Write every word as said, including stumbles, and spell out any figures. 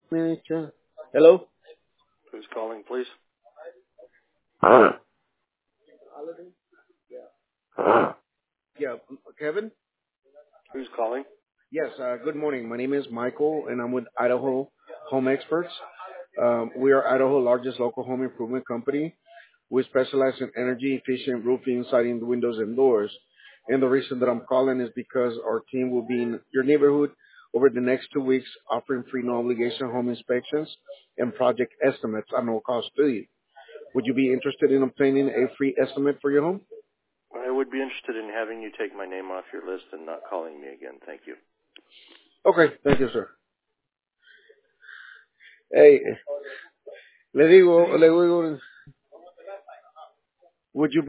Hello? Who's calling, please? Yeah, Kevin? Who's calling? Yes, uh, good morning. My name is Michael, and I'm with Idaho Home Experts. Um, we are Idaho's largest local home improvement company. We specialize in energy efficient roofing, siding, windows, and doors. And the reason that I'm calling is because our team will be in your neighborhood over the next two weeks offering free no obligation home inspections and project estimates at no cost to you. Would you be interested in obtaining a free estimate for your home? I would be interested in having you take my name off your list and not calling me again. Thank you. Okay, thank you, sir. Hey, le digo, le digo, would you